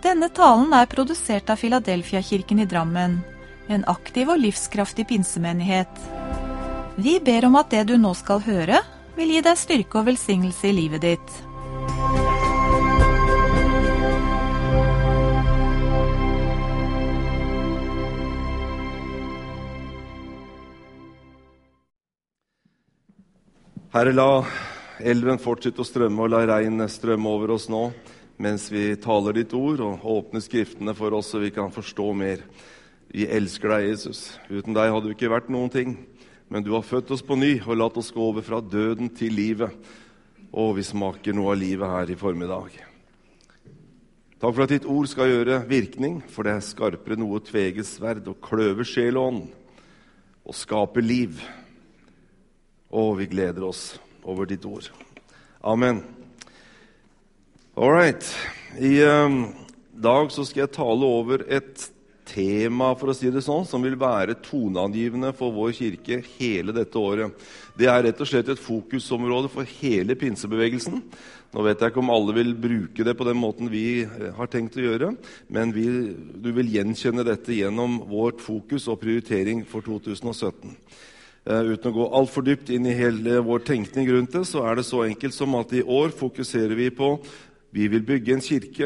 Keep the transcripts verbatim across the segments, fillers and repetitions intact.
Denne talen er produsert av Philadelphia-kirken i Drammen, en aktiv og livskraftig pinsemenighet. Vi ber om at det du nå skal høre, vil gi deg styrke og velsignelse i livet ditt. Herre, la elven fortsette å strømme, og la regnet strømme over oss nå, mens vi taler ditt ord og åpner skriftene for oss, så vi kan forstå mer. Vi elsker deg, Jesus. Uten deg hadde vi ikke vært noen ting, men du har født oss på ny og latt oss gå over fra døden til livet. Og vi smaker noe av livet her i formiddag. Takk for at ditt ord skal gjøre virkning, for det er skarpere noe tveget sverd og kløver sjel og ånd, og skaper liv. Og vi gleder oss over ditt ord. Amen. All right. I um, dag så skal jeg tale over et tema, for å si det sånn, som vil være toneangivende for vår kirke hele dette året. Det er rett og slett et fokusområde for hele pinsebevegelsen. Nå vet jeg ikke om alle vil bruke det på den måten vi har tenkt å gjøre, men vi, du vil gjenkjenne dette gjennom vårt fokus og prioritering for to tusen og sytten. Uh, uten å gå alt for dypt inn i hele vår tenkning rundt det, så er det så enkelt som at i år fokuserer vi på vi vil bygge en kirke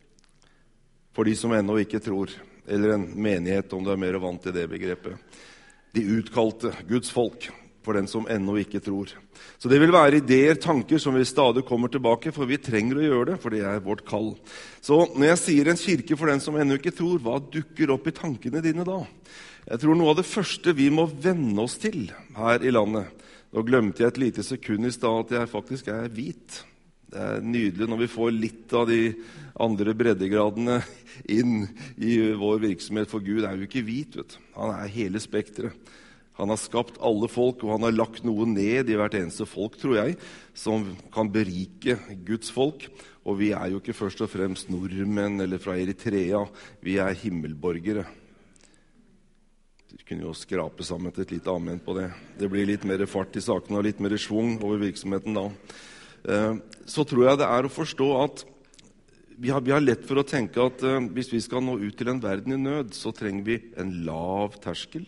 for de som ennå ikke tror, eller en menighet, om du er mer vant til det begrepet. De utkalte, Guds folk, for den som ennå ikke tror. Så det vil være ideer, tanker som vi stadig kommer tilbake, for vi trenger å gjøre det, for det er vårt kall. Så når jeg sier en kirke for den som ennå ikke tror, hva dukker opp i tankene dine da? Jeg tror noe av det første vi må venne oss til her i landet. Nå glemte jeg et lite sekund i sted at jeg faktisk er hvit. Det er nydelig når vi får litt av de andre breddegradene inn i vår virksomhet, for Gud er jo ikke hvit, vet du. Han er hele spektret. Han har skapt alle folk, og han har lagt noe ned i hvert eneste folk, tror jeg, som kan berike Guds folk. Og vi er jo ikke først og fremst nordmenn eller fra Eritrea, vi er himmelborgere. Du kunne jo skrape sammen til et lite amen på det. Det blir litt mer fart i sakene og litt mer svung over virksomheten da. Så tror jeg det er å forstå at vi har, vi har lett for å tenke at uh, hvis vi skal nå ut til en verden i nød, så trenger vi en lav terskel,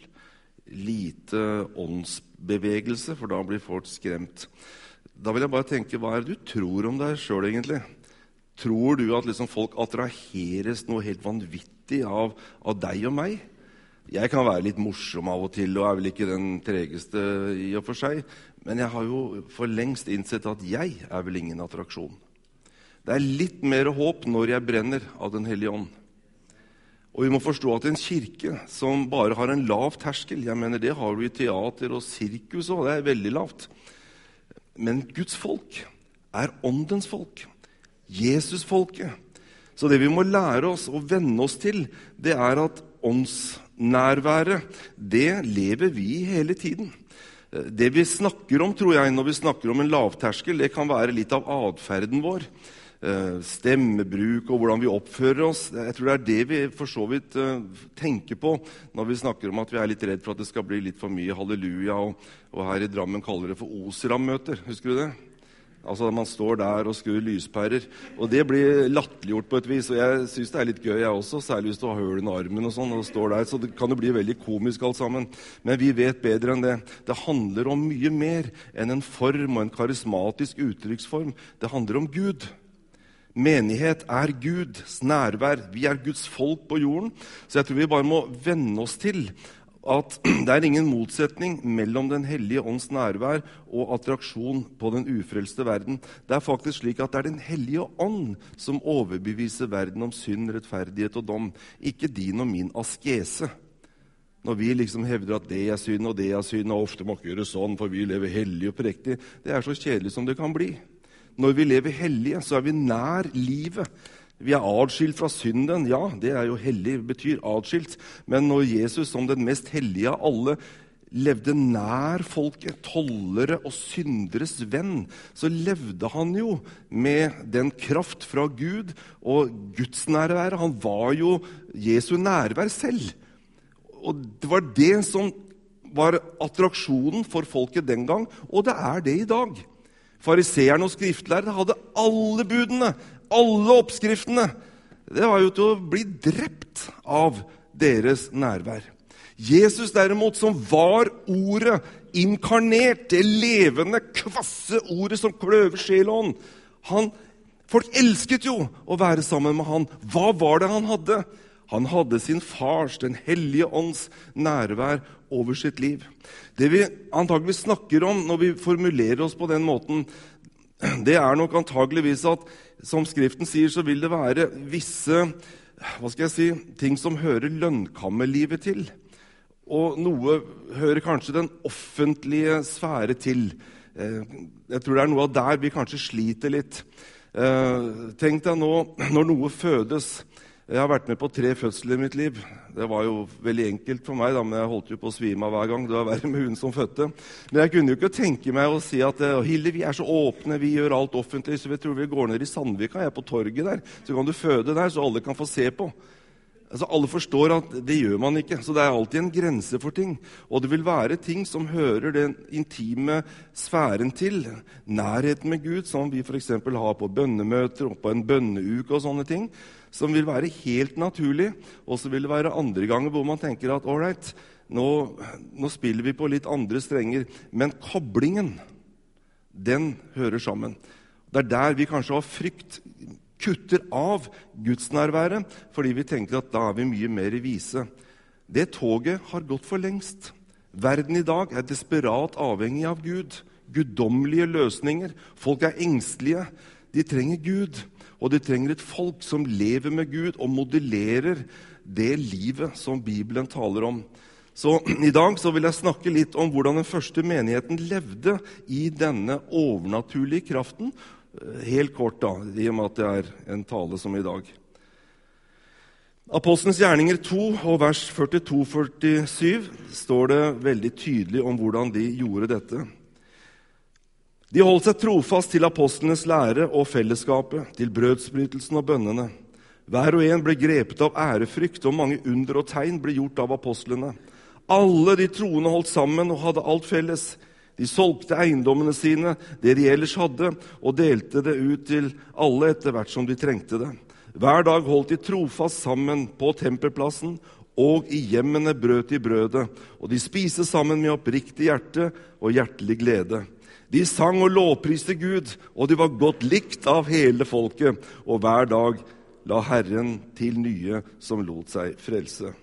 lite åndsbevegelse, for da blir folk skremt. Da vil jeg bare tenke, hva er det du tror om deg selv egentlig? Tror du at liksom, folk attraheres noe helt vanvittig av, av deg og meg? Jeg kan være litt morsom av og til, og er vel ikke den tregeste i og for seg, men jeg har jo for lengst innsett at jeg er vel ingen attraksjon. Det er litt mer håp når jeg brenner av den hellige ånd. Og vi må forstå at en kirke som bare har en lav terskel, jeg mener det har vi i teater og sirkus også, det er veldig lavt. Men Guds folk er åndens folk, Jesus-folket. Så det vi må lære oss og venne oss til, det er at åndsnærværet, det lever vi hele tiden. Det vi snakker om, tror jeg, når vi snakker om en lavterskel, det kan være litt av adferden vår. Stemmebruk og hvordan vi oppfører oss. Jeg tror det er det vi for så vidt tenker på når vi snakker om at vi er litt redd for at det skal bli litt for mye halleluja, og, og her i Drammen kaller det for Osram-møter. Husker du det? Altså man står der og skrur lyspærer, og det blir latterliggjort på et vis, og jeg synes det er litt gøy jeg også, særlig hvis du har høl i armen og sånn, og står der, så det kan jo bli veldig komisk alt sammen. Men vi vet bedre enn det. Det handler om mye mer enn en form og en karismatisk uttrykksform. Det handler om Gud. Menighet er Guds nærvær. Vi er Guds folk på jorden, så jeg tror vi bare må venne oss til at det er ingen motsetning mellom den hellige ånds nærvær og attraksjon på den ufrelste verden. Det er faktisk slik at det er den hellige ånd som overbeviser verden om synd, rettferdighet og dom, ikke din og min askese. Når vi liksom hevder at det er synd og det er synd, og ofte må ikke gjøre sånn, for vi lever hellig og prektig, det er så kjedelig som det kan bli. Når vi lever hellige, så er vi nær livet. Vi er adskilt fra synden, ja, det er jo hellig, betyr adskilt. Men når Jesus som den mest hellige av alle levde nær folket, tollere og synderes venn, så levde han jo med den kraft fra Gud og Guds nærvær. Han var jo Jesu nærvær selv. Og det var det som var attraksjonen for folket den gang, og det er det i dag. Fariseerne og skriftlærere hadde alle budene, alle oppskriftene. det var jo til å bli drept av deres nærvær. Jesus derimot, som var ordet, inkarnert, det levende, kvasse ordet som kløver sjel og ånd. Han, folk elsket jo å være sammen med han. Hva var det han hadde? Han hadde sin fars, den hellige ånds nærvær over sitt liv. Det vi antagelig snakker om når vi formulerer oss på den måten, det er nok antageligvis at, som Skriften sier, så vil det være visse, hva skal jeg si, ting som hører lønnkammerlivet til. Og noe hører kanskje den offentlige sfære til. Jeg tror det er noe av der vi kanskje sliter litt. Tenk deg nå, når noe fødes. Jeg har vært med på tre fødsler i mitt liv. Det var jo veldig enkelt for meg, da, men jeg holdt jo på å svime av hver gang. Det var verre med hun som fødte. Men jeg kunne jo ikke tenke meg å si at Hilde, vi er så åpne, vi gjør alt offentlig, så vi tror vi går ned i Sandvika, jeg er på torget der. Så kan du føde der, så alle kan få se på. Altså, alle forstår at det gjør man ikke, så det er alltid en grense for ting. Og det vil være ting som hører den intime sfæren til, nærheten med Gud, som vi for eksempel har på bønnemøter og på en bønneuke og sånne ting, som vil være helt naturlig, og så vil det være andre ganger hvor man tenker at, all right, nå, nå spiller vi på litt andre strenger, men koblingen, den hører sammen. Det er der vi kanskje har frykt, kutter av gudsnærværet, fordi vi tenker at da er vi mye mer vise. Det toget har gått for lengst. Verden i dag er desperat avhengig av Gud. Guddommelige løsninger. Folk er engstelige. De trenger Gud, og de trenger et folk som lever med Gud og modellerer det livet som Bibelen taler om. Så i dag så vil jeg snakke litt om hvordan den første menigheten levde i denne overnaturlige kraften. Helt kort da, i og med at det er en tale som i dag. Apostelens gjerninger to og vers førtito til førtisju står det veldig tydelig om hvordan de gjorde dette. De holdt seg trofast til apostlenes lære og fellesskapet, til brødsbrytelsen og bønnene. Hver og en ble grepet av ærefrykt, og mange under og tegn ble gjort av apostlene. Alle de troende holdt sammen og hadde alt felles. De solgte eiendommene sine, det de ellers hadde, og delte det ut til alle etter hvert som de trengte det. Hver dag holdt de trofast sammen på tempelplassen, og i hjemmene brøt de brødet, og de spiste sammen med oppriktig hjerte og hjertelig glede. De sang og lovpriste Gud, og de var godt likt av hele folket, og hver dag la Herren til nye som lot seg frelse.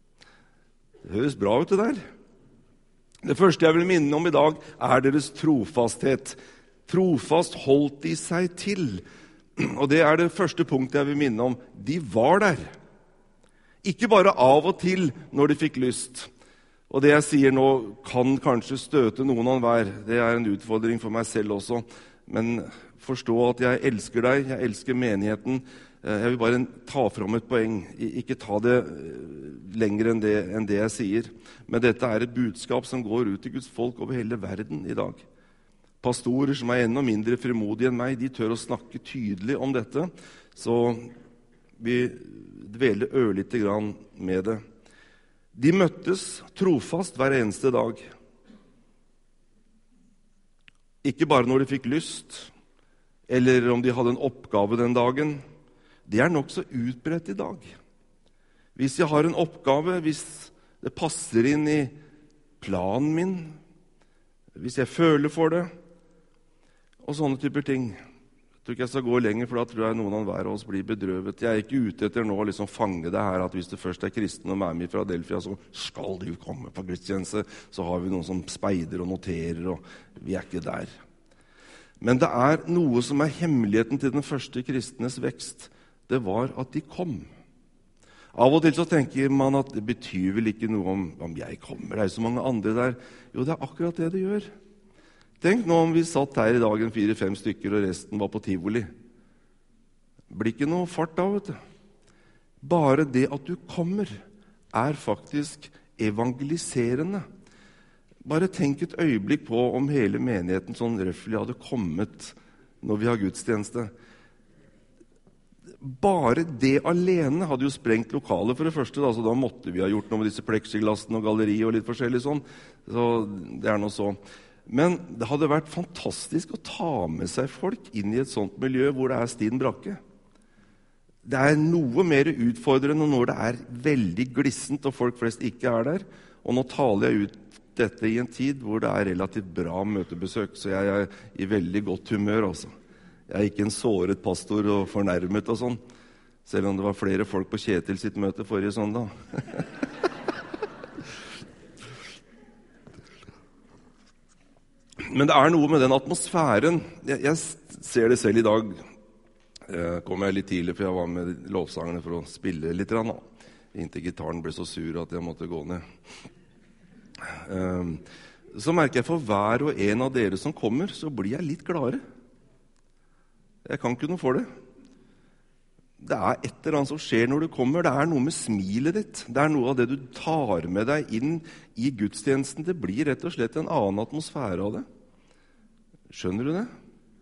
Det høres bra ut det der. Det første jeg vil minne om i dag er deres trofasthet. Trofast holdt de seg til. Og det er det første punktet jeg vil minne om. De var der. Ikke bare av og til når de fikk lyst. Og det jeg sier nå kan kanskje støte noen av hver. Det er en utfordring for meg selv også. Men forstå at jeg elsker deg, jeg elsker menigheten. Jeg vil bare ta fram et poeng. Ikke ta det lenger enn det, enn det jeg sier. Men dette er et budskap som går ut til Guds folk over hele verden i dag. Pastorer som er enda mindre frimodige enn meg, de tør å snakke tydelig om dette. Så vi dveler ørlite grann med det. De møttes trofast hver eneste dag. Ikke bare når de fikk lyst, eller om de hadde en oppgave den dagen. Det er nok så utbredt i dag. Hvis jeg har en oppgave, hvis det passer inn i planen min, hvis jeg føler for det, og sånne typer ting. Jeg tror ikke jeg skal gå lenger, for da tror jeg noen av hver av oss blir bedrøvet. Jeg er ikke ute etter nå å liksom fange det her, at hvis du først er kristen og er med i Philadelphia, så skal du komme på gudstjeneste. Så har vi noen som speider og noterer, og vi er ikke der. Men det er noe som er hemmeligheten til den første kristnes vekst. Det var at de kom. Av og til så tenker man at det betyr vel ikke noe om, om jeg kommer. Det er jo så mange andre der. Jo, det er akkurat det det gjør. Tenk nå om vi satt her i dag en fire-fem stykker, og resten var på tivoli. Det blir ikke noe fart da, vet du. Bare det at du kommer, er faktisk evangeliserende. Bare tenk et øyeblikk på om hele menigheten sånn røffelig hadde kommet når vi har gudstjeneste. Bare det alene hadde jo sprengt lokalet for det første, da, så da måtte vi ha gjort noe med disse plexiglassene og galleri og litt forskjellig sånn. Så det er noe så. Men det hadde vært fantastisk å ta med seg folk inn i et sånt miljø hvor det er stinn brakke. det er noe mer utfordrende når det er veldig glissent og folk flest ikke er der. Og nå taler jeg ut dette i en tid hvor det er relativt bra møtebesøk, så jeg er i veldig godt humør altså. Jeg er ikke en såret pastor og fornærmet og sånn, selv om det var flere folk på Kjetil sitt møte forrige søndag. Men det er noe med den atmosfæren. Jeg, jeg ser det selv i dag. Jeg kom jeg litt tidlig, for jeg var med lovsangerne for å spille litt rann, inntil gitaren ble så sur at jeg måtte gå ned. Så merker jeg for hver og en av dere som kommer, så blir jeg litt gladere. Jeg kan ikke noe for det. Det er et eller annet som skjer når du kommer. Det er noe med smilet ditt. Det er noe av det du tar med deg inn i gudstjenesten. Det blir rett og slett en annen atmosfære av det. Skjønner du det?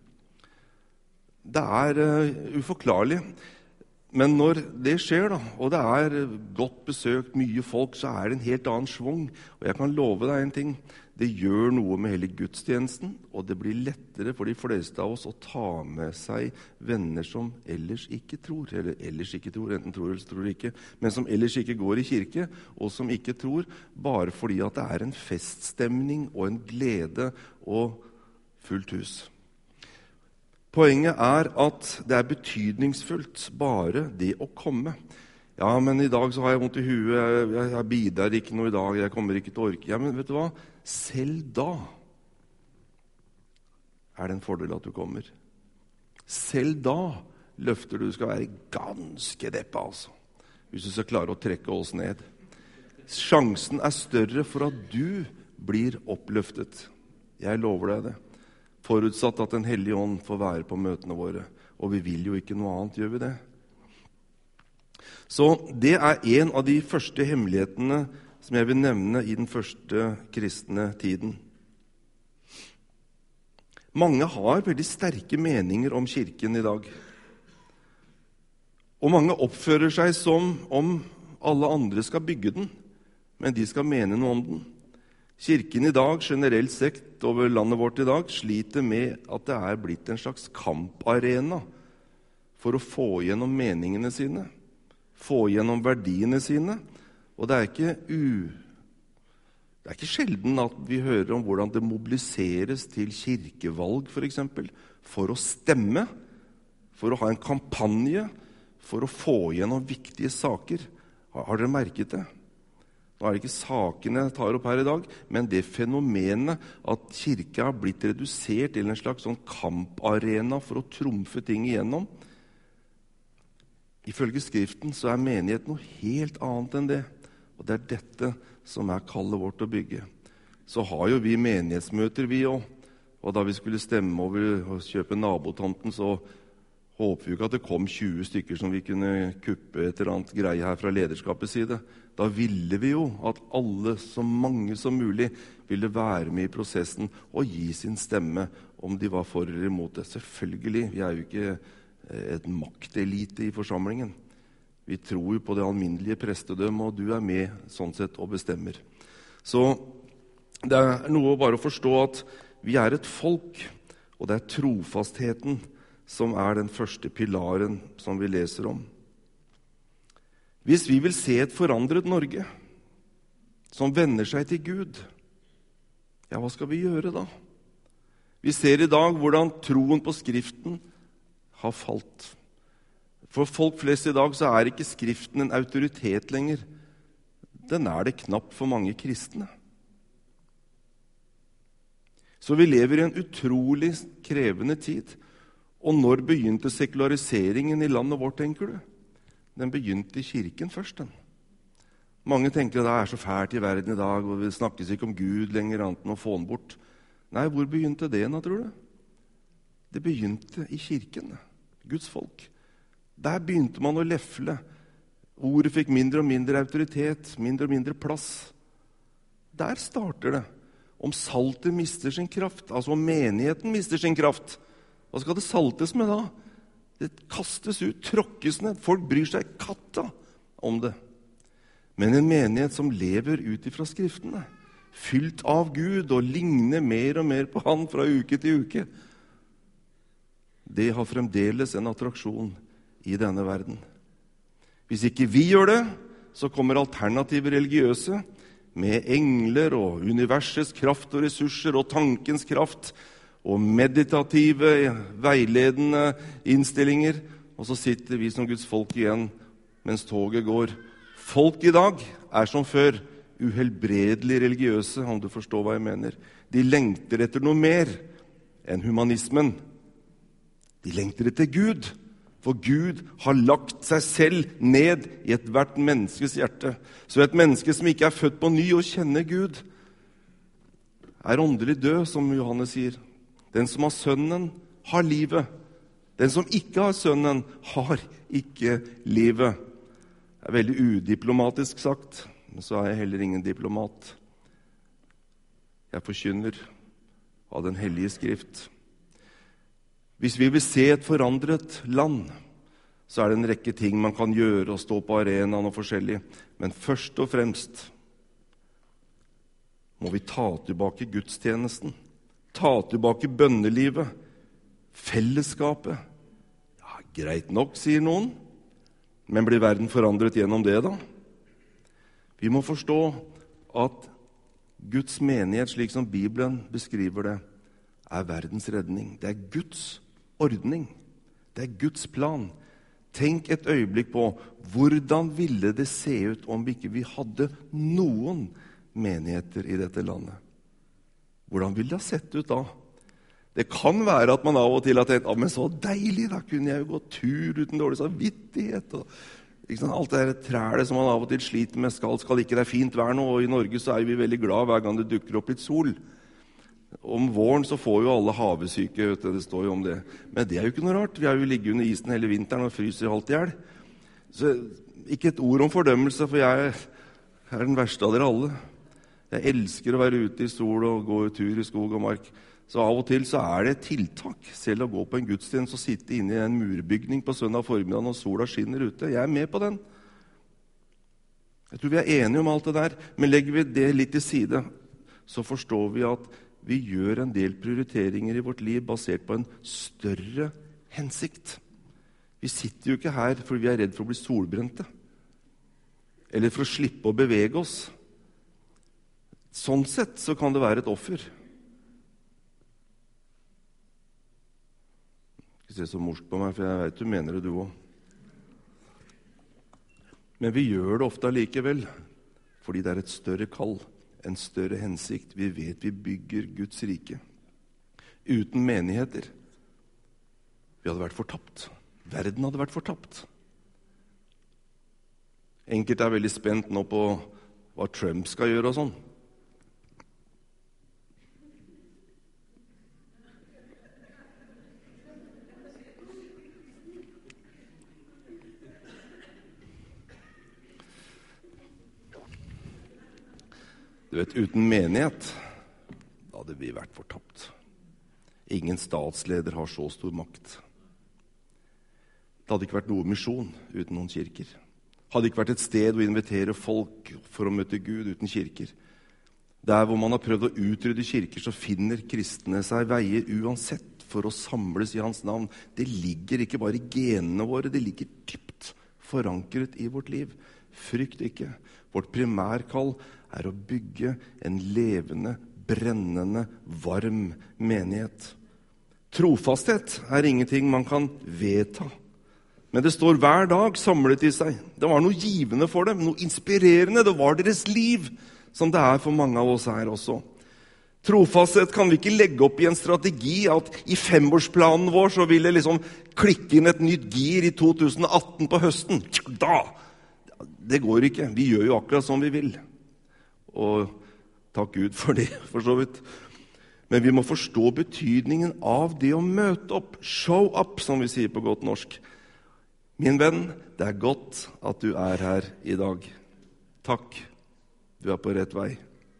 Det er uh, uforklarlig. Men når det skjer, da, og det er godt besøkt, mye folk, så er det en helt annen svung. Og jeg kan love deg en ting. Det gjør noe med hele gudstjenesten, og det blir lettere for de fleste av oss å ta med seg venner som ellers ikke tror, eller ellers ikke tror, enten tror eller tror ikke, men som ellers ikke går i kirke, og som ikke tror, bare fordi at det er en feststemning og en glede og fullt hus. Poenget er at det er betydningsfullt bare det å komme. Ja, men i dag så har jeg vondt i huet, jeg, jeg, jeg bidrar ikke noe i dag, jeg kommer ikke til å orke. Ja, men vet du hva? Selv da er det en fordel at du kommer. Selv da løfter du skal være ganske deppa, altså. Hvis du skal klare å trekke oss ned. Sjansen er større for at du blir oppløftet. Jeg lover deg det. Forutsatt at Den hellige ånd får være på møtene våre. Og vi vil jo ikke noe annet, gjør vi det? Så det er en av de første hemmelighetene som jeg vil nevne i den første kristne tiden. Mange har veldig sterke meninger om kirken i dag. Og mange oppfører seg som om alle andre skal bygge den, men de skal mene noe om den. Kirken i dag, generelt sett over landet vårt i dag, sliter med at det er blitt en slags kamparena for å få gjennom meningene sine, få gjennom verdiene sine. Og det er ikke u... Det er ikke sjelden at vi hører om hvordan det mobiliseres til kirkevalg, for eksempel, for å stemme, for å ha en kampanje, for å få gjennom viktige saker. Har, har dere merket det? Nå er det ikke sakene jeg tar opp her i dag, men det fenomenet at kirka har blitt redusert til en slags sånn kamparena for å trumfe ting igjennom. Ifølge Skriften så er menighet noe helt annet enn det. Og det er dette som er kallet vårt å bygge. Så har jo vi menighetsmøter, vi også. Og da vi skulle stemme over og kjøpe nabotomten, så håper vi ikke at det kom tjue stykker som vi kunne kuppe et eller annet greie her fra lederskapets side. Da ville vi jo at alle, så mange som mulig, ville være med i prosessen og gi sin stemme om de var for eller imot det. Selvfølgelig, vi er jo ikke et maktelite i forsamlingen. Vi tror jo på det alminnelige prestedømmet, og du er med sånn sett og bestemmer. Så det er noe bare å forstå at vi er et folk, og det er trofastheten som er den første pilaren som vi leser om. Hvis vi vil se et forandret Norge som vender seg til Gud, ja, hva skal vi gjøre da? Vi ser i dag hvordan troen på Skriften har falt. For folk flest i dag så er ikke Skriften en autoritet lenger. Den er det knapt for mange kristne. Så vi lever i en utrolig krevende tid. Og når begynte sekulariseringen i landet vårt, tenker du? Den begynte i kirken først, den. Mange tenker at det er så fælt i verden i dag, og vi snakkes ikke om Gud lenger, annet enn å få den bort. Nei, hvor begynte det, da, tror du? Det begynte i kirken, Guds folk. Der begynte man å lefle. Ordet fikk mindre og mindre autoritet, mindre og mindre plass. Der starter det. Om saltet mister sin kraft, altså om menigheten mister sin kraft, hva skal det saltes med da? Det kastes ut, tråkkes ned. Folk bryr seg katta om det. Men en menighet som lever ut ifra Skriftene, fylt av Gud og ligner mer og mer på Han fra uke til uke, det har fremdeles en attraksjon i denne verden. Hvis ikke vi gjør det, så kommer alternative religiøse med engler og universets kraft og ressurser og tankens kraft og meditative, veiledende innstillinger, og så sitter vi som Guds folk igjen mens toget går. Folk i dag er som før uhelbredelig religiøse, om du forstår hva jeg mener. De lengter etter noe mer enn humanismen. De lengter etter Gud, for Gud har lagt seg selv ned i et hvert menneskes hjerte. Så et menneske som ikke er født på ny og kjenner Gud, er åndelig død, som Johannes sier. Den som har sønnen, har livet. Den som ikke har sønnen, har ikke livet. Det er veldig udiplomatisk sagt, men så er jeg heller ingen diplomat. Jeg forkynner av den hellige skrift. Hvis vi vil se et forandret land, så er det en rekke ting man kan gjøre og stå på arenaen og forskjellig. Men først og fremst må vi ta tilbake gudstjenesten, ta tilbake bønnelivet, fellesskapet. Ja, greit nok, sier noen, men blir verden forandret gjennom det da? Vi må forstå at Guds menighet, slik som Bibelen beskriver det, er verdens redning. Det er Guds ordning. Det er Guds plan. Tenk et øyeblikk på hvordan ville det se ut om vi ikke vi hadde noen menigheter i dette landet. Hvordan ville det ha sett ut da? Det kan være at man av og til har tenkt, men så deilig, da kunne jeg jo gå tur uten dårlig samvittighet. Og, ikke sant? Alt det her trælet som man av og til sliter med, skal, skal ikke det er fint vær nå, og i Norge så er vi veldig glad hver gang det dukker opp litt sol. Om våren så får jo alle havesyke, vet du, det står jo om det. Men det er jo ikke noe rart, vi har jo ligget under isen hele vinteren og fryser halvt i hjel. Så ikke et ord om fordømmelse, for jeg er den verste av dere alle. Jeg elsker å være ute i sol og gå i tur i skog og mark. Så av og til så er det et tiltak, selv å gå på en gudstjeneste og sitte inne i en murbygning på søndag formiddag når sola skinner ute. Jeg er med på den. Jeg tror vi er enige om alt det der, men legger vi det litt til side, så forstår vi at vi gjør en del prioriteringer i vårt liv basert på en større hensikt. Vi sitter jo ikke her fordi vi er redd for å bli solbrente, eller for å slippe å bevege oss. Sånn sett så kan det være et offer. Ikke se så morsk på meg, for jeg vet du mener det du også. Men vi gjør det ofte allikevel, fordi det er et større kall, en større hensikt. Vi vet vi bygger Guds rike. Uten menigheter. Vi hadde vært fortapt. Verden hadde vært fortapt. Enkelte er veldig spent nå på hva Trump skal gjøre og sånn. Du vet, uten menighet, da hadde vi vært fortapt. Ingen statsleder har så stor makt. Det hadde ikke vært noe misjon uten noen kirker. Det hadde ikke vært et sted å invitere folk for å møte Gud uten kirker. Der hvor man har prøvd å utrydde kirker, så finner kristne seg veier uansett for å samles i hans navn. Det ligger ikke bare i genene våre, det ligger dypt forankret i vårt liv. Frykt ikke. Vårt primærkall er å bygge en levende, brennende, varm menighet. Trofasthet er ingenting man kan vedta. Men det står hver dag samlet i seg. Det var noe givende for dem, noe inspirerende. Det var deres liv, som det er for mange av oss her også. Trofasthet kan vi ikke legge opp i en strategi at i femårsplanen vår så vil det liksom klikke inn et nytt gir i to tusen atten på høsten. Da! Det går ikke. Vi gjør jo akkurat som vi vil. Og takk Gud for det, for så vidt. Men vi må forstå betydningen av det å møte opp. Show up, som vi sier på godt norsk. Min venn, det er godt at du er her i dag. Takk. Du er på rett vei.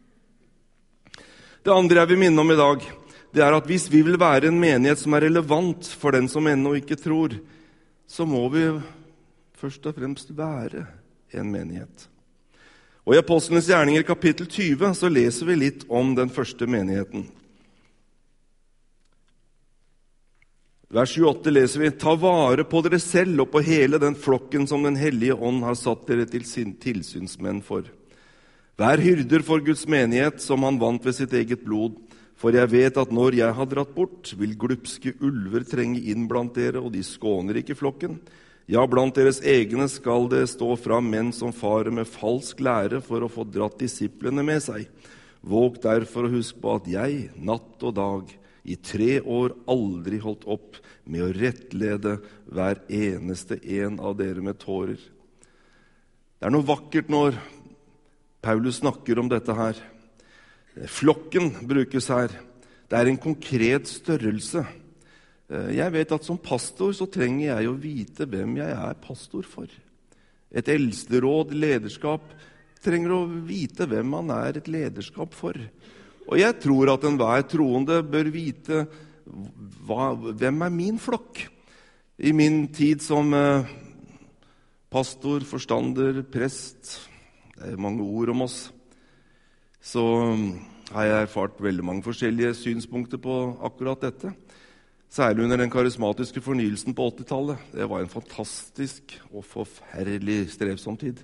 Det andre jeg vil minne om i dag, det er at hvis vi vil være en menighet som er relevant for den som ennå ikke tror, så må vi først og fremst være en menighet. Og i Apostlenes gjerninger kapittel tyve så leser vi litt om den første menigheten. Vers tjueåtte leser vi: Ta vare på dere selv og på hele den flokken som den hellige ånd har satt dere til sin tilsynsmenn for. Vær hyrder for Guds menighet, som han vant ved sitt eget blod. For jeg vet at når jeg har dratt bort, vil glupske ulver trenge inn blant dere, og de skåner ikke flokken. Ja, blant deres egne skal det stå fram menn som farer med falsk lære for å få dratt disiplene med seg. Våg derfor å huske på at jeg, natt og dag, i tre år aldri holdt opp med å rettlede hver eneste en av dere med tårer. Det er noe vakkert når Paulus snakker om dette her. Flokken brukes her. Det er en konkret størrelse. Jeg vet at som pastor så trenger jeg å vite hvem jeg er pastor for. Et eldsteråd, lederskap, trenger å vite hvem man er et lederskap for. Og jeg tror at enhver troende bør vite hva, hvem er min flokk. I min tid som eh, pastor, forstander, prest, det er mange ord om oss, så har jeg erfart veldig mange forskjellige synspunkter på akkurat dette. Særlig under den karismatiske fornyelsen på åttitallet. Det var en fantastisk og forferdelig strevsom tid.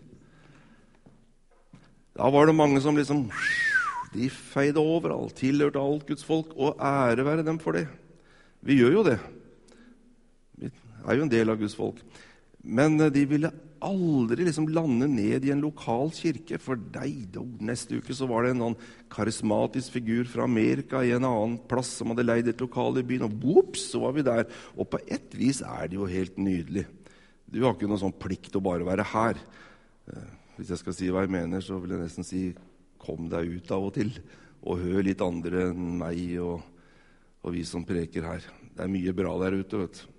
Da var det mange som liksom... De feide overalt, tilhørte alt Guds folk, og ære være dem for det. Vi gjør jo det. Vi er jo en del av Guds folk. Men de ville aldri liksom lande ned i en lokal kirke. For deg, da, neste uke så var det en sånn karismatisk figur fra Amerika i en annen plass som hadde leid et lokal i byen, og bops, så var vi der. Og på ett vis er det jo helt nydelig. Du har ikke noen sånn plikt å bare være her. Hvis jeg skal si hva jeg mener, så vil jeg nesten si kom deg ut av og til, og hør litt andre enn meg og, og vi som preker her. Det er mye bra der ute, vet du.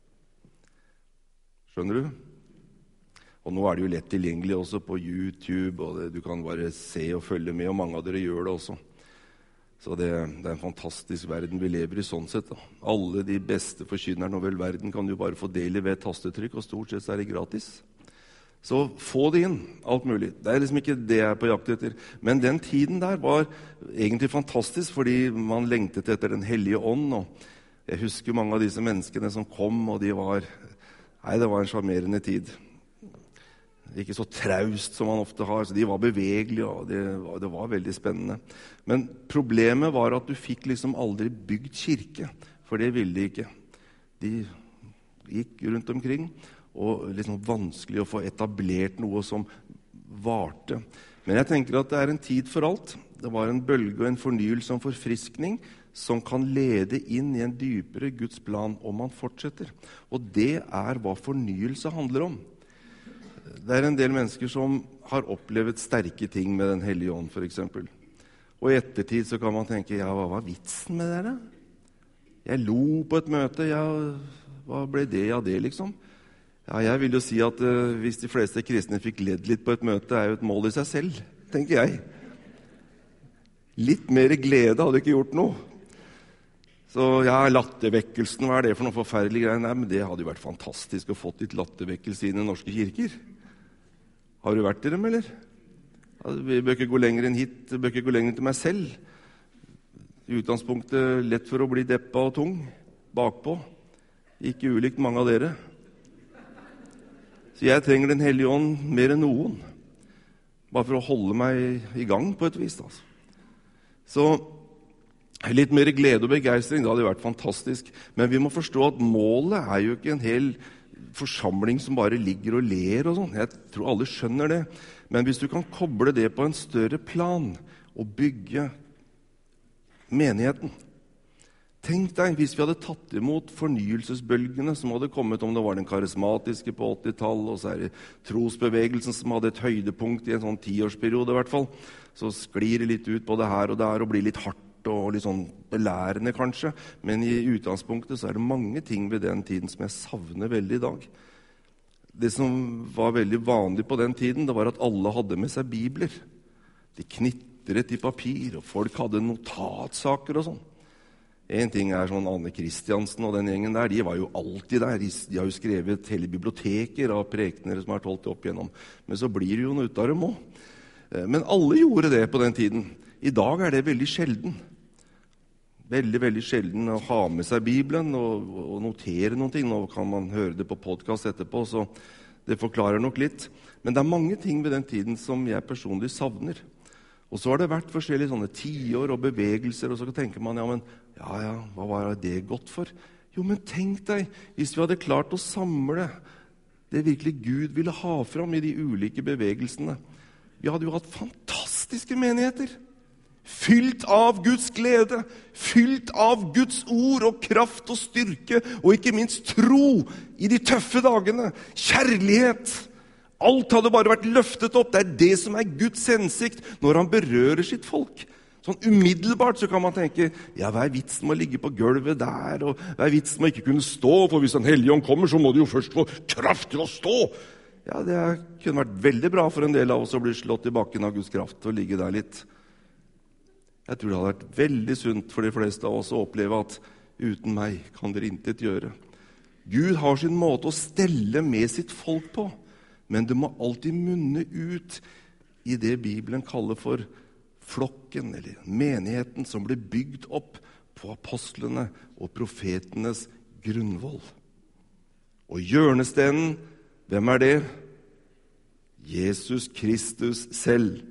Skjønner du? Og nå er det jo lett tilgjengelig også på YouTube, og det, du kan bare se og følge med, og mange av dere gjør det også. Så det, det er en fantastisk verden vi lever i sånn sett. Da. Alle de beste forkynnerne over verden kan du bare få del i ved et tastetrykk, og stort sett så er det gratis. Så få det inn, alt mulig. Det er liksom ikke det jeg er på jakt etter. Men den tiden der var egentlig fantastisk, fordi man lengtet etter den hellige ånd. Og jeg husker mange av disse menneskene som kom, og de var... Nei, det var en charmerende tid. Ikke så traust som man ofte har, så de var bevegelige, og det var, det var veldig spennende. Men problemet var at du fikk liksom aldri bygd kirke, for det ville de ikke. De gikk rundt omkring, og liksom vanskelig å få etablert noe som varte. Men jeg tenker at det er en tid for alt. Det var en bølge og en fornyelse og en forfriskning som kan lede inn i en dypere Guds plan om man fortsetter. Og det er hva fornyelse handler om. Det er en del mennesker som har opplevd sterke ting med den hellige ånd, for eksempel. Og i ettertid så kan man tenke, ja, hva var vitsen med det da? Jeg lo på et møte, ja, hva ble det av det liksom? Ja, jeg vil jo si at uh, hvis de fleste kristne fikk ledd litt på et møte, er jo et mål i seg selv, tenker jeg. Litt mer glede hadde ikke gjort noe. Så ja, lattervekkelsen, hva er det for noe forferdelig greier? Nei, men det hadde jo vært fantastisk å få litt lattervekkelse inn i norske kirker. Har du vært i dem, eller? Ja, vi bør ikke gå lenger enn hit, vi bør ikke gå lenger til meg selv. I utgangspunktet lett for å bli deppa og tung, bakpå. Ikke ulikt mange av dere. Så jeg trenger den hellige ånd mer enn noen, bare for å holde meg i gang på et vis. Altså. Så litt mer glede og begeistring, det hadde vært fantastisk. Men vi må forstå at målet er jo ikke en hel forsamling som bare ligger og ler og sånn. Jeg tror alle skjønner det. Men hvis du kan koble det på en større plan og bygge menigheten. Tenk deg hvis vi hadde tatt imot fornyelsesbølgene som hadde kommet, om det var den karismatiske på åttitallet, og så er det trosbevegelsen som hadde et høydepunkt i en sånn tiårsperiode i hvert fall. Så sklir det litt ut på det her og der og blir litt hardt og litt sånn belærende kanskje. Men i utgangspunktet så er det mange ting ved den tiden som jeg savner veldig i dag. Det som var veldig vanlig på den tiden, det var at alle hadde med seg bibler. De knitret i papir, og folk hadde notatsaker og sånn. En ting er sånn Anne Kristiansen og den gjengen der, de var jo alltid der. De har jo skrevet hele biblioteker av prekenere som har holdt det opp igjennom. Men så blir det jo noe ut av dem også. Men alle gjorde det på den tiden. I dag er det veldig sjelden. veldig, veldig sjelden å ha med seg Bibelen og, og notere noen ting. Nå kan man høre det på podcast etterpå, så det forklarer nok litt. Men det er mange ting ved den tiden som jeg personlig savner. Og så har det vært forskjellige sånne tiår og bevegelser, og så tenker man, ja, men ja, ja, hva var det godt for? Jo, men tenk deg, hvis vi hadde klart å samle det virkelig Gud ville ha fram i de ulike bevegelsene. Vi hadde jo hatt fantastiske menigheter. Fylt av Guds glede, fylt av Guds ord og kraft og styrke, og ikke minst tro i de tøffe dagene, kjærlighet. Alt hadde bare vært løftet opp. Det er det som er Guds hensikt når han berører sitt folk. Sånn umiddelbart så kan man tenke, ja, hva er vitsen med å ligge på gulvet der, og hva er vitsen med å ikke kunne stå, for hvis en helligånd kommer, så må du jo først få kraft til å stå. Ja, det kunne vært veldig bra for en del av oss å bli slått i bakken av Guds kraft og ligge der litt. Jeg tror det hadde vært veldig sunt for de fleste av oss å oppleve at uten meg kan dere intet gjøre. Gud har sin måte å stelle med sitt folk på, men det må alltid munne ut i det Bibelen kaller for flokken, eller menigheten, som ble bygd opp på apostlene og profetenes grunnvoll. Og hjørnestenen, hvem er det? Jesus Kristus selv.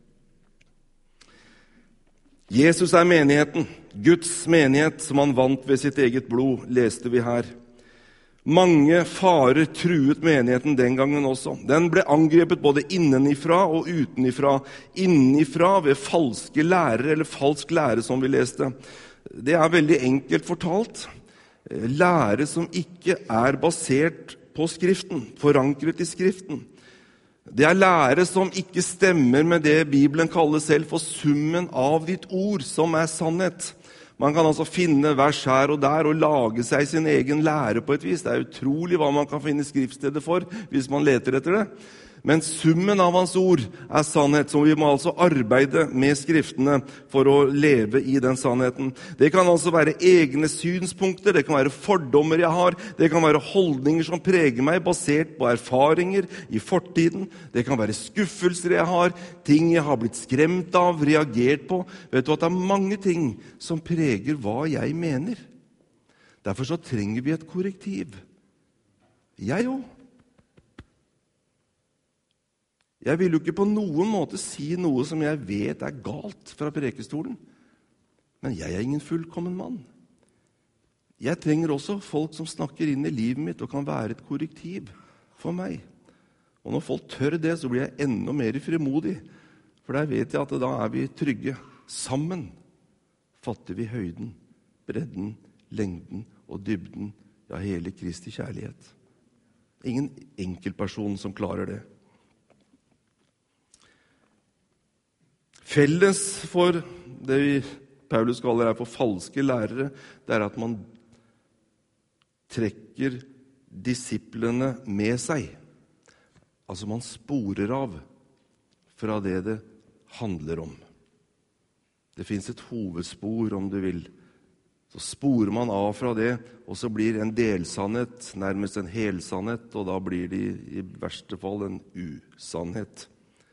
Jesus er menigheten, Guds menighet som han vant ved sitt eget blod, leste vi her. Mange farer truet menigheten den gangen også. Den ble angrepet både innenifra og utenifra. Innenifra ved falske lærere, eller falsk lære som vi leste. Det er veldig enkelt fortalt. Lære som ikke er basert på Skriften, forankret i Skriften. Det er lære som ikke stemmer med det Bibelen kaller selv for summen av ditt ord, som er sannhet. Man kan altså finne vers her og der og lage seg sin egen lære på et vis. Det er utrolig hva man kan finne skriftstedet for hvis man leter etter det. Men summen av hans ord er sannhet, så vi må altså arbeide med skriftene for å leve i den sannheten. Det kan altså være egne synspunkter, det kan være fordommer jeg har, det kan være holdninger som preger meg basert på erfaringer i fortiden, det kan være skuffelser jeg har, ting jeg har blitt skremt av, reagert på. Vet du at det er mange ting som preger hva jeg mener? Derfor så trenger vi et korrektiv. Jeg jo. Jeg vil jo ikke på noen måte si noe som jeg vet er galt fra prekestolen. Men jeg er ingen fullkommen mann. Jeg trenger også folk som snakker inn i livet mitt og kan være et korrektiv for meg. Og når folk tør det, så blir jeg enda mer frimodig. For der vet jeg at da er vi trygge. Sammen fatter vi høyden, bredden, lengden og dybden av hele Kristi kjærlighet. Ingen enkeltperson som klarer det. Felles for det vi, Paulus kaller her for falske lærere, det er at man trekker disiplene med seg. Altså man sporer av fra det det handler om. Det finnes et hovedspor, om du vil. Så sporer man av fra det, og så blir en delsannhet nærmest en helsannhet, og da blir det i verste fall en usannhet.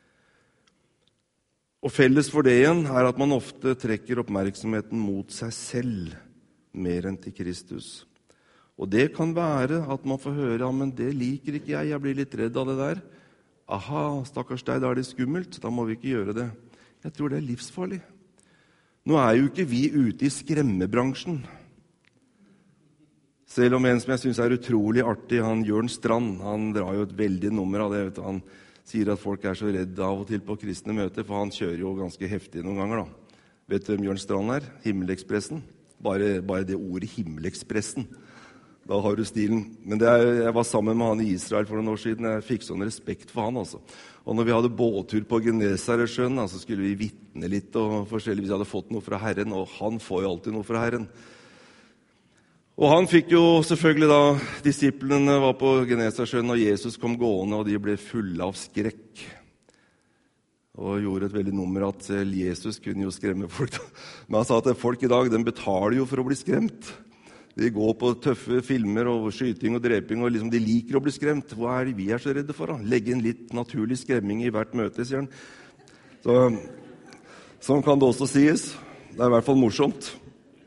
Og felles for det igjen er at man ofte trekker oppmerksomheten mot seg selv, mer enn til Kristus. Og det kan være at man får høre, ja, men det liker ikke jeg, jeg blir litt redd av det der. Aha, stakkars deg, da er det skummelt, da må vi ikke gjøre det. Jeg tror det er livsfarlig. Nå er jo ikke vi ute i skremmebransjen. Selv om en som jeg synes er utrolig artig, han Jørn Strand, han drar jo et veldig nummer av det, vet du, han sier at folk er så redde av og til på kristne møter, for han kjører jo ganske heftig noen ganger da. Vet du hvem Jørn Strand er? Himmelekspressen. Bare, bare det ordet Himmelekspressen. Da har du stilen. Men det er, jeg var sammen med han i Israel for noen år siden. Jeg fikk sånn respekt for han, altså. Og når vi hadde båttur på Genesaretsjøen, så skulle vi vitne litt og forskjellig hvis jeg hadde fått noe fra Herren, og han får jo alltid noe fra Herren. Og han fikk jo selvfølgelig da, disiplene var på Genesaretsjøen, og Jesus kom gående, og de ble fulle av skrekk. Og gjorde et veldig nummer at Jesus kunne jo skremme folk. Men han sa at folk i dag, de betaler jo for å bli skremt. De går på tøffe filmer og skyting og dreping, og liksom de liker å bli skremt. Hva er det vi er så redde for da? Legge inn litt naturlig skremming i hvert møte, sier han. Så, sånn kan det også sies. Det er i hvert fall morsomt.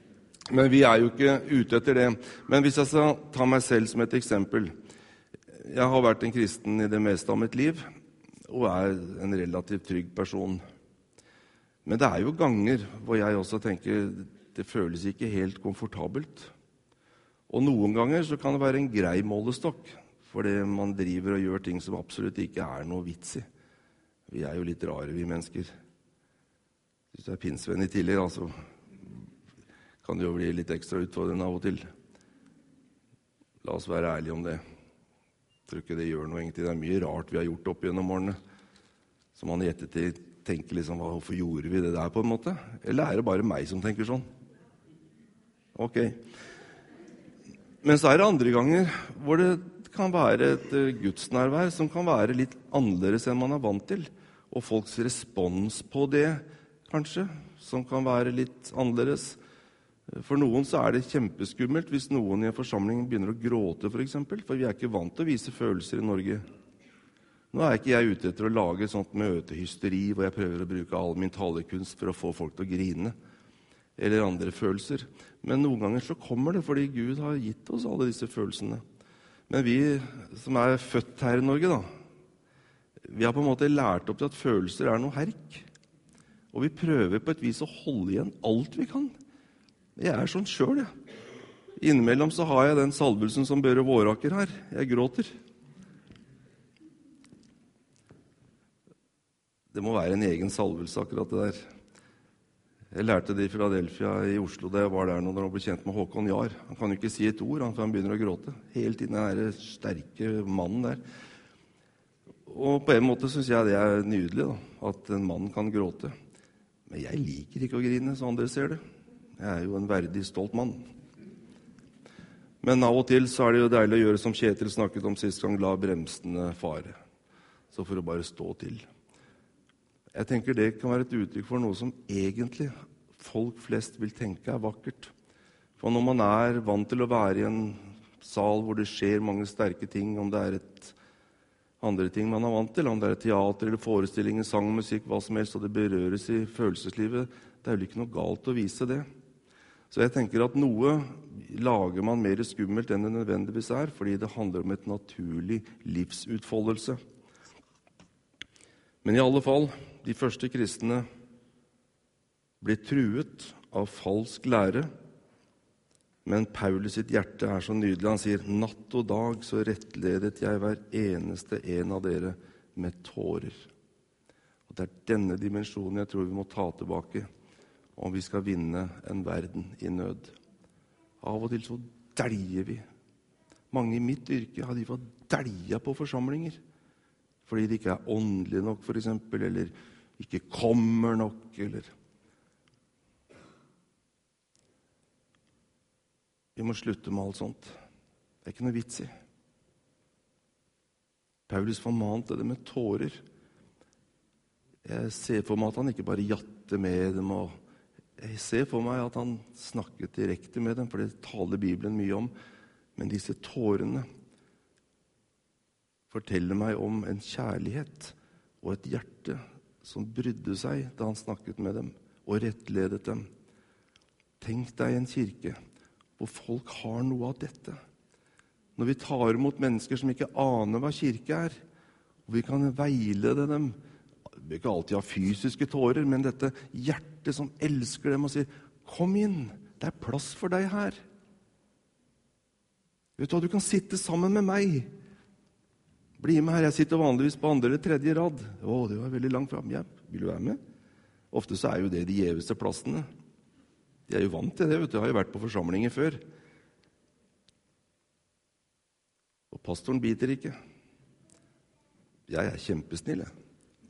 Men vi er jo ikke ute etter det. Men hvis jeg skal ta meg selv som et eksempel. Jeg har vært en kristen i det meste av mitt liv, og er en relativt trygg person. Men det er jo ganger hvor jeg også tenker det føles ikke helt komfortabelt. Og noen ganger så kan det være en grei målestokk, fordi man driver og gjør ting som absolutt ikke er noe vits i. Vi er jo litt rare, vi mennesker. Hvis du er pinsevenn i tillegg, altså, kan det jo bli litt ekstra utfordrende av og til. La oss være ærlige om det. Jeg tror ikke det gjør noe egentlig. Det er mye rart vi har gjort opp gjennom årene. Så man i ettertid tenker liksom, hvorfor gjorde vi det der på en måte? Eller er det bare meg som tenker sånn? Ok. Men så er det andre ganger hvor det kan være et gudsnærvær som kan være litt annerledes enn man er vant til. Og folks respons på det, kanskje, som kan være litt annerledes. For noen så er det kjempeskummelt hvis noen i en forsamling begynner å gråte, for eksempel, for vi er ikke vant til å vise følelser i Norge. Nå er ikke jeg ute etter å lage et sånt møtehysteri hvor jeg prøver å bruke all min talekunst for å få folk til å grine, eller andre følelser. Men noen ganger så kommer det fordi Gud har gitt oss alle disse følelsene. Men vi som er født her i Norge, da, vi har på en måte lært opp til at følelser er noe herk. Og vi prøver på et vis å holde igjen alt vi kan. Jeg er sånn selv, jeg. Innimellom så har jeg den salvelsen som Børre Våraker her. Jeg gråter. Det må være en egen salvelse, akkurat det der. Jeg lærte det i Philadelphia i Oslo da jeg var der når jeg ble kjent med Håkon Jahr. Han kan jo ikke si et ord, han, for han begynner å gråte. Helt inn i den sterke mannen der. Og på en måte synes jeg det er nydelig, da, at en mann kan gråte. Men jeg liker ikke å grine, så andre ser det. Jeg er jo en verdig, stolt mann. Men av og til så er det jo deilig å gjøre som Kjetil snakket om sist gang, la bremsene fare. Så for å bare stå til. Jeg tenker det kan være et uttrykk for noe som egentlig folk flest vil tenke er vakkert. For når man er vant til å være i en sal hvor det skjer mange sterke ting, om det er et andre ting man er vant til, om det er et teater eller forestillinger, sang, musikk, hva som helst, og det berøres i følelseslivet, det er jo ikke noe galt å vise det. Så jeg tenker at noe lager man mer skummelt enn det nødvendigvis er, fordi det handler om et naturlig livsutfoldelse. Men i alle fall, de første kristne ble truet av falsk lære, men Paulus sitt hjerte er så nydelig. Han sier, natt og dag så rettledet jeg hver eneste en av dere med tårer. Og det er denne dimensjonen jeg tror vi må ta tilbake, om vi skal vinne en verden i nød. Av og til så dæljer vi. Mange i mitt yrke har de fått dælja på forsamlinger, fordi de ikke er åndelige nok, for eksempel, eller ikke kommer nok, eller... Vi må slutte med alt sånt. Det er ikke noe vits i. Paulus formante det med tårer. Jeg ser for meg at han ikke bare jatter med dem, og jeg ser for meg at han snakket direkte med dem, for det taler Bibelen mye om. Men disse tårene forteller meg om en kjærlighet og et hjerte som brydde seg da han snakket med dem og rettledet dem. Tenk deg en kirke hvor folk har noe av dette. Når vi tar imot mennesker som ikke aner hva kirke er, og vi kan veilede dem, vi vil ikke alltid ha fysiske tårer, men dette hjertet som elsker dem og sier, kom inn, det er plass for deg her. Vet du hva, du kan sitte sammen med meg. Bli med her, jeg sitter vanligvis på andre eller tredje rad. Å, det var veldig langt frem. Ja, vil du være med? Ofte så er jo det de gjeveste plassene. De er jo vant til det, vet du. Jeg har jo vært på forsamlinger før. Og pastoren biter ikke. Jeg er kjempesnill, jeg.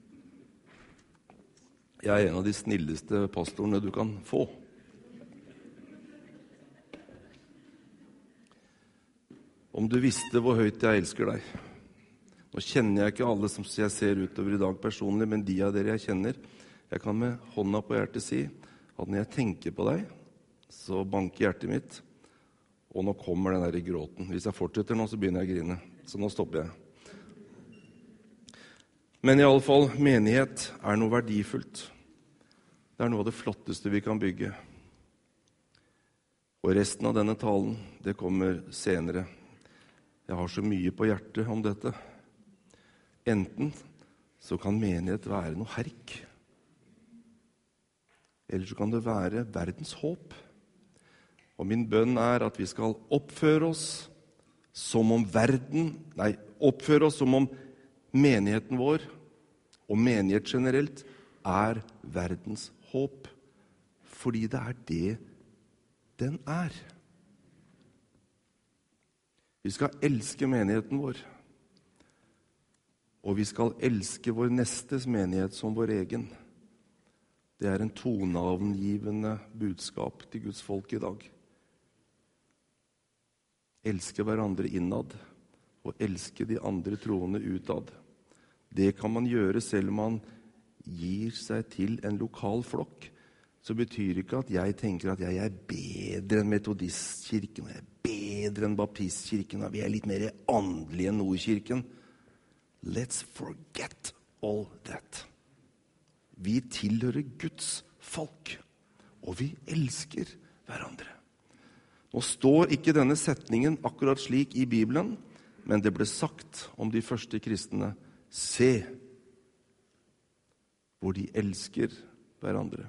Jeg er en av de snilleste pastorene du kan få. Om du visste hvor høyt jeg elsker deg. Nå kjenner jeg ikke alle som jeg ser utover i dag personlig, men de av dere jeg kjenner, jeg kan med hånda på hjertet si at når jeg tenker på deg, så banker hjertet mitt, og nå kommer den der i gråten. Hvis jeg fortsetter nå, så begynner jeg å grine. Så nå stopper jeg. Men i alle fall, menighet er noe verdifullt. Det er noe av det flotteste vi kan bygge. Og resten av denne talen, det kommer senere. Jeg har så mye på hjertet om dette. Enten så kan menighet være noe herk, eller så kan det være verdens håp. Og min bønn er at vi skal oppføre oss som om verden, nei, oppføre oss som om menigheten vår, og menighet generelt, er verdens håp. Fordi det er det den er. Vi skal elske menigheten vår, og vi skal elske vår nestes menighet som vår egen. Det er en toneangivende budskap til Guds folk i dag. Elske hverandre innad, og elske de andre troende utad. Det kan man gjøre selv om man gir seg til en lokal flokk. Så betyr ikke at jeg tenker at jeg er bedre enn metodistkirken, jeg er bedre enn baptistkirken, og vi er litt mer åndelige enn Nordkirken. Let's forget all that. Vi tilhører Guds folk, og vi elsker hverandre. Nå står ikke denne setningen akkurat slik i Bibelen, men det ble sagt om de første kristne. Se, hvor de elsker hverandre.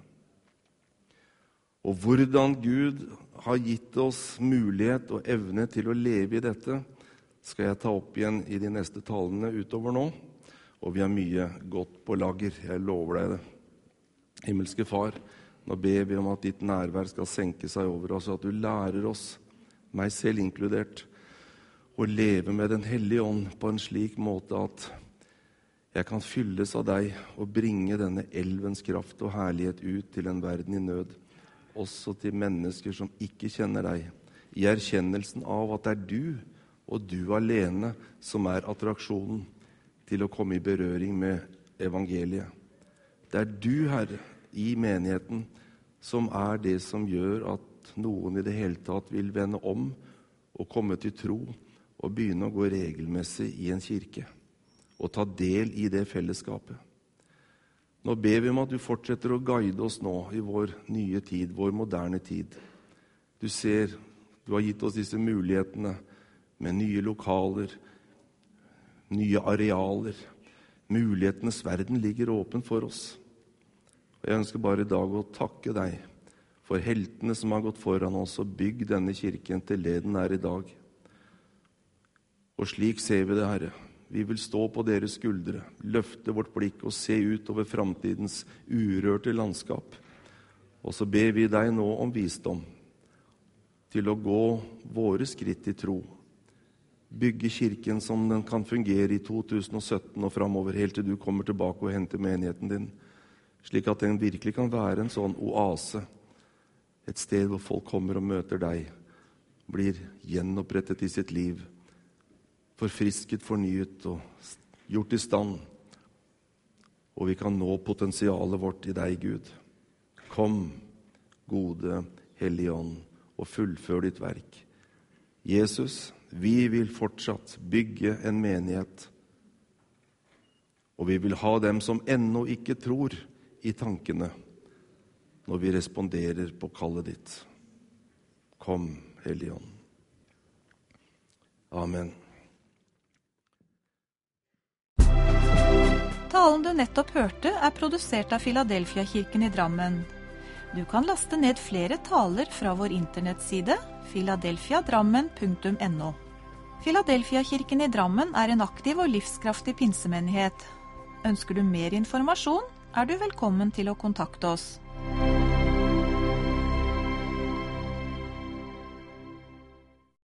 Og hvordan Gud har gitt oss mulighet og evne til å leve i dette, skal jeg ta opp igjen i de neste talene utover nå. Og vi har mye godt på lager, jeg lover deg det. Himmelske Far, nå ber vi om at ditt nærvær skal senke seg over oss, og at du lærer oss, meg selv inkludert, å leve med den hellige ånd på en slik måte at jeg kan fylles av deg og bringe denne elvens kraft og herlighet ut til en verden i nød, også til mennesker som ikke kjenner deg, i erkjennelsen av at det er du og du alene som er attraksjonen til å komme i berøring med evangeliet. Det er du, Herre, i menigheten som er det som gjør at noen i det hele tatt vil vende om og komme til tro og begynne å gå regelmessig i en kirke og ta del i det fellesskapet. Nå ber vi om at du fortsetter å guide oss nå i vår nye tid, vår moderne tid. Du ser, du har gitt oss disse mulighetene med nye lokaler, nye arealer. Mulighetenes verden ligger åpen for oss. Og jeg ønsker bare i dag å takke deg for heltene som har gått foran oss og bygd denne kirken til det den er i dag. Og slik ser vi det, Herre. Vi vil stå på deres skuldre, løfte vårt blikk og se ut over framtidens urørte landskap. Og så ber vi deg nå om visdom til å gå våre skritt i tro. Bygge kirken som den kan fungere i to tusen og sytten og fremover, helt til du kommer tilbake og henter menigheten din. Slik at den virkelig kan være en sånn oase. Et sted hvor folk kommer og møter deg, blir gjenopprettet i sitt liv, forfrisket, fornyet og gjort i stand. Og vi kan nå potensialet vårt i deg, Gud. Kom, gode Hellige Ånd, og fullfør ditt verk. Jesus, vi vil fortsatt bygge en menighet, og vi vil ha dem som ennå ikke tror i tankene, når vi responderer på kallet ditt. Kom, Hellige Ånd. Amen. Talen du nettopp hørte er produsert av Filadelfia-kirken i Drammen. Du kan laste ned flere taler fra vår internettside filadelfia drammen punktum no. Filadelfia-kirken i Drammen er en aktiv og livskraftig pinsemenighet. Ønsker du mer informasjon, er du velkommen til å kontakte oss.